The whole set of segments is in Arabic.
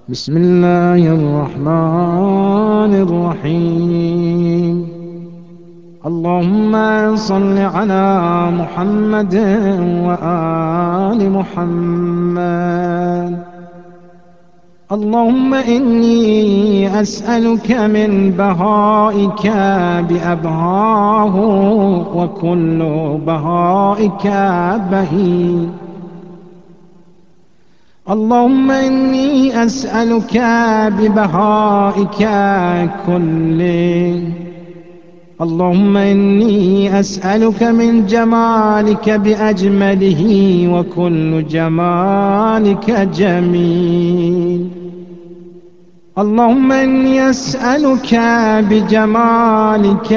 بسم الله الرحمن الرحيم. اللهم صل على محمد وآل محمد. اللهم إني أسألك من بهائك بأبهاه وكل بهائك بهي. اللهم إني أسألك ببهائك كله. اللهم إني أسألك من جمالك بأجمله وكل جمالك جميل. اللهم إني أسألك بجمالك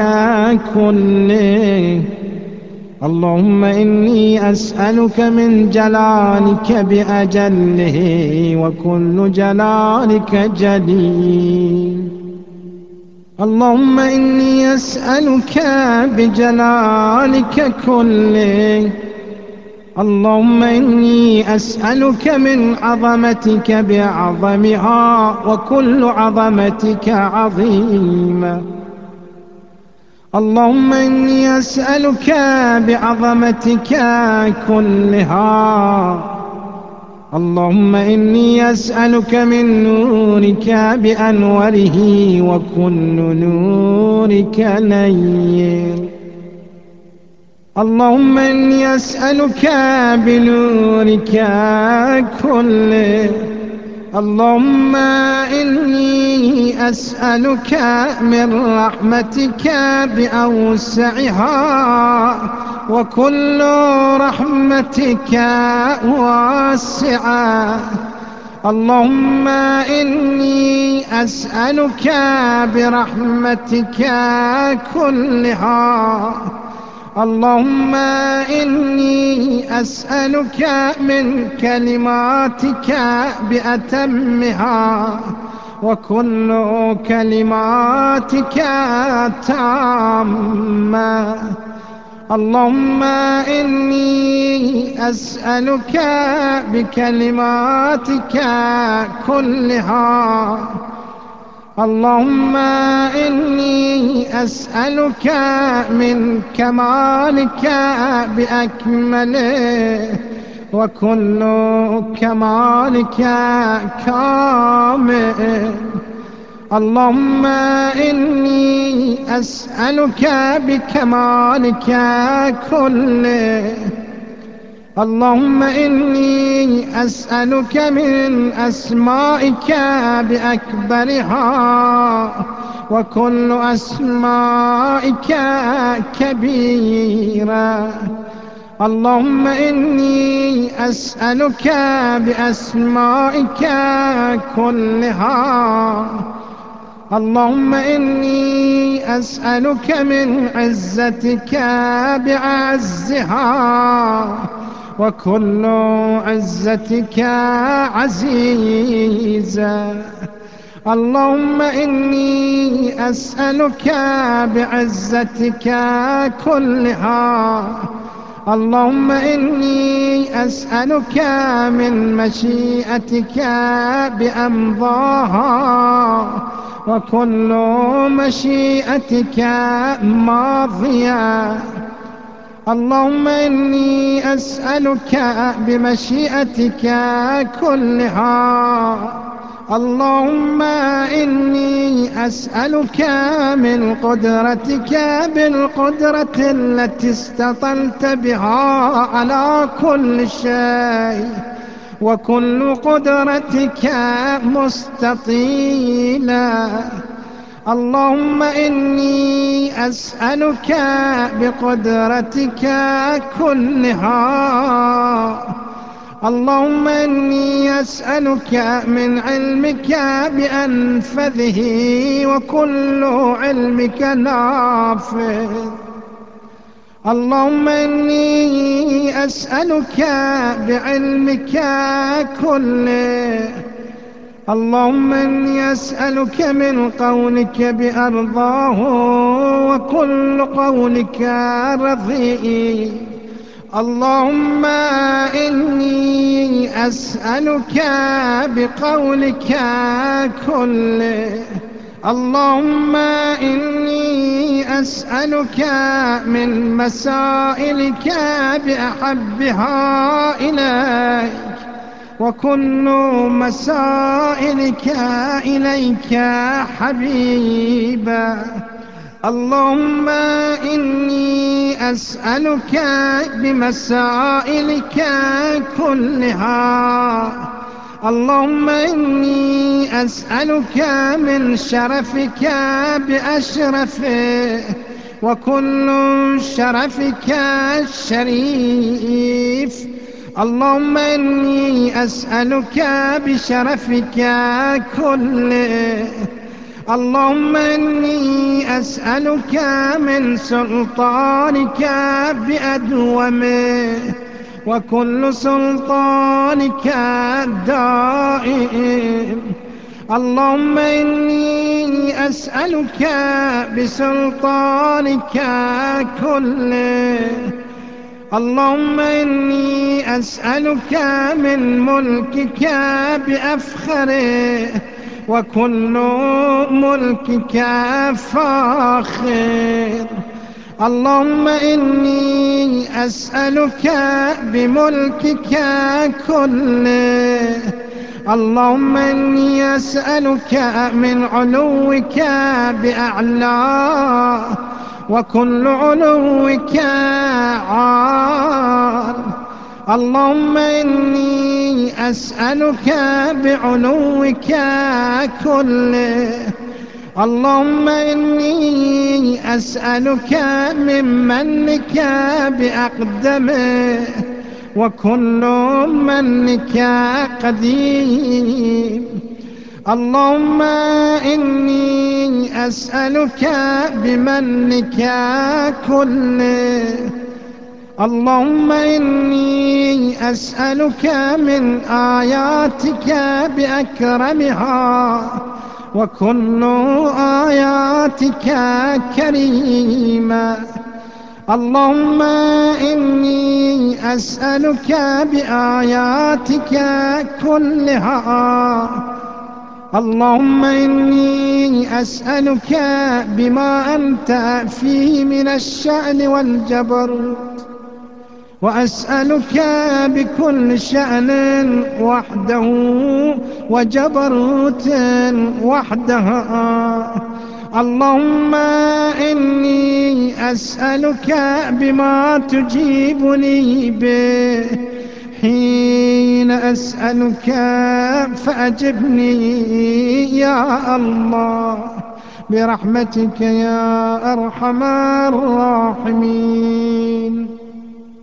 كله. اللهم إني أسألك من جلالك بأجله وكل جلالك جليل. اللهم إني أسألك بجلالك كله. اللهم إني أسألك من عظمتك بأعظمها وكل عظمتك عظيمة. اللهم إني أسألك بعظمتك كلها. اللهم إني أسألك من نورك بأنوره وكل نورك نير. اللهم إني أسألك بنورك كله. اللهم إني أسألك من رحمتك بأوسعها وكل رحمتك واسعة. اللهم إني أسألك برحمتك كلها. اللهم إني أسألك من كلماتك بأتمها وكل كلماتك تامة. اللهم إني أسألك بكلماتك كلها. اللهم إني أسألك من كمالك بأكمله وكل كمالك كامل. اللهم إني أسألك بكمالك كله. اللهم إني أسألك من أسمائك بأكبرها وكل أسمائك كبيرة. اللهم إني أسألك بأسمائك كلها. اللهم إني أسألك من عزتك بعزها وكل عزتك عزيزة. اللهم إني أسألك بعزتك كلها. اللهم إني أسألك من مشيئتك بأمضاها وكل مشيئتك ماضية. اللهم إني أسألك بمشيئتك كلها. اللهم إني أسألك من قدرتك بالقدرة التي استطلت بها على كل شيء وكل قدرتك مستطيلة. اللهم إني أسألك بقدرتك كلها. اللهم إني أسألك من علمك بأنفذه وكل علمك نافذ. اللهم إني أسألك بعلمك كله. اللهم إني أسألك من قولك بأرضاه وكل قولك رضي. اللهم إني أسألك بقولك كله. اللهم إني أسألك من مسائلك بأحبها إليك، وكل مسائلك إليك حبيبا. اللهم إني أسألك بمسائلك كلها. اللهم إني أسألك من شرفك بأشرفه، وكل شرفك الشريف. اللهم إني أسألك بشرفك كله. اللهم إني أسألك من سلطانك بأدومه، وكل سلطانك دائم. اللهم إني أسألك بسلطانك كله. اللهم إني أسألك من ملكك بأفخره، وكل ملكك فاخر. اللهم إني أسألك بملكك كله. اللهم إني أسألك من علوك بأعلاه، وكل علوك عال. اللهم إني أسألك بعلوك كله. اللهم إني أسألك من منك بأقدمه، وكل منك قديم. اللهم إني أسألك بمنك كله. اللهم إني أسألك من آياتك بأكرمها، وكل آياتك كريمة. اللهم إني أسألك بآياتك كلها. اللهم إني أسألك بما أنت فيه من الشأن والجبروت، وأسألك بكل شأن وحده وجبروت وحدها. اللهم إني أسألك بما تجيبني به حين أسألك فأجبني يا الله، برحمتك يا أرحم الراحمين.